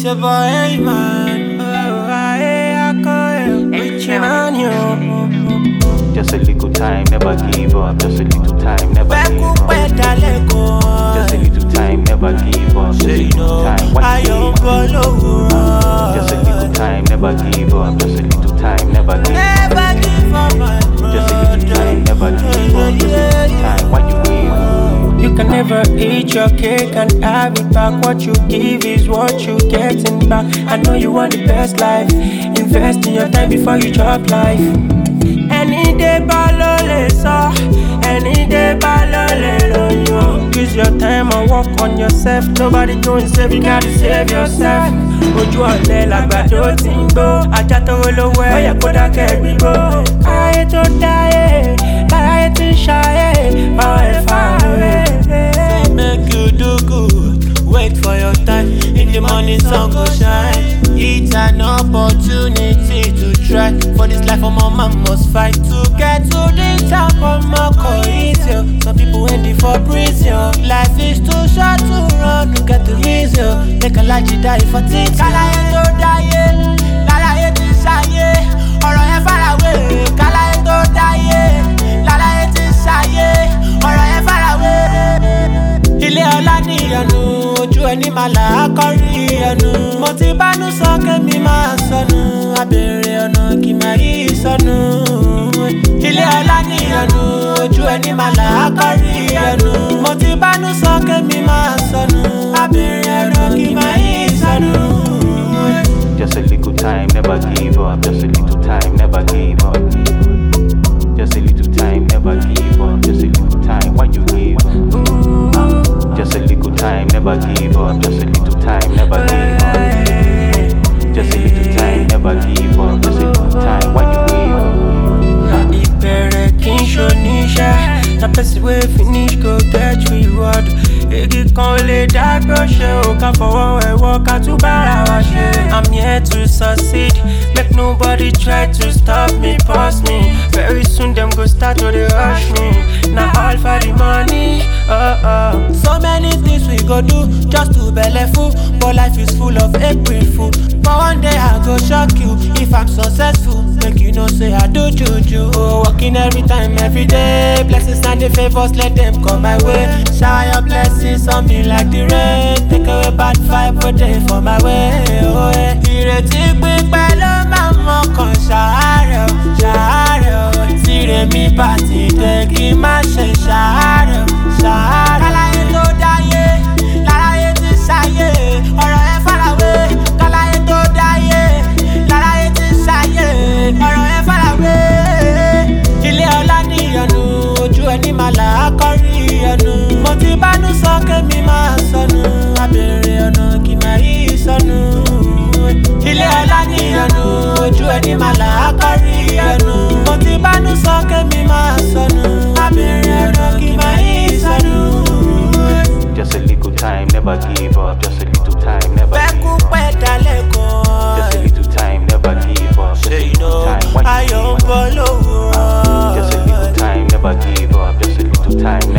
your boy, man. Oh, I call reaching on you. Just a little time, never give up. Just a little time, never give up. Just a little time, never give up. Just a little time, what you give up. Just a little time, never give up. Just a little time, never give up. Just a little time, never give up. Just a little time, what you give up. You can never eat your cake and have it back. What you give is what you getting back. I know you want the best life. Invest in your time before you drop life. Any day balole so, any day balole lo. Use your time and work on yourself. Nobody going save, you gotta save yourself. Ojú ọ̀lẹ làgbàdo ti ń gbó. Ajá tó olówó ẹ̀yà kó dákẹ́ gbígbó. Ayé tó dáyé, láyé tí ń ṣayé, báwo ẹ̀ fà wé. Make you do good, wait for your time. In the morning sun go shine. It's an opportunity to try. For this life, my man must fight to get to the top of my coalition. Some people ending for prison. Life is too short to run to get the reason. Make a life you die for things. Kalaye to die, lalaye ti saye. Ọ̀rọ̀ yẹn far away. Kalaye to die, lalaye ti saye. Ọ̀rọ̀ yẹn far away. Ilé ọlá ní ìyanu, ojú ẹni máa là á kọrí ẹnu. Mo ti bánú sọ kémi máa sọnù, abèrè ọ̀nà kì máa yí sọnù. Ilé ọlá ní ìyanu, ojú ẹni máa là á kọrí ẹnu. Mo ti bánú sọ kémi máa sọnù, abèrè ọ̀nà kì máa yí sọnù. Just a little time, never give up. Just a little time, never give up. Just a little time, never give up. Just a little time, what you give up. Just a little time, never give up. Just a little time, never give up. Just a little time, never give up. Just a little time, what you give up. Ìbẹ̀rẹ̀ kì í ṣoníṣẹ́, na person wey finish go get reward. Igi kan lè dágbó ṣe o, ká fọwọ́ ẹ̀wọ́ ká tún bára wa ṣe. I'm here to succeed, make nobody try to stop me, pause me. Very soon them go start to dey rush me. Na all for the money, So many things we go do just to belleful, but life is full of April fool. But one day I go shock you if I'm successful. Make you know say I do juju. Oh, working every time, every day. Blessings and the favors, let them come my way. Shower your blessings on me like the rain. Take away bad vibe for day for my way. Oh, yeah. Ìrètí pípẹ́ ló máa mọ̀kàn ṣàárẹ̀ o, ṣàárẹ̀ o. Tìrèmí bá ti dé kí n má ṣe ṣàárẹ̀ o, ṣàárẹ̀ o. Kálàyé tó dáyé, láráyé ti ṣayé. Ọ̀rọ̀ ẹ̀ farawé. Kálàyé tó dáyé, láráyé ti ṣayé. Ọ̀rọ̀ ẹ̀ farawé. Ilé ọlá ní ìyanu, ojú ẹni máa là á kọrí ẹnu. Mo ti bánú sọ kémi máa sọnù, abèrè ọ̀nà kì máa yí sọnù. Ilé ọlá ní ìyanu, ojú ẹni máa là á kọrí ẹnu. Mo ti bánú sọ kémi máa sọnù, abèrè ọ̀nà kì máa yí sọnù. Just a little time, never give up. Just a little time, never give up. Just a little time, never give up. Just a little time, what you give up. Just a little time, never give up. Just a little time,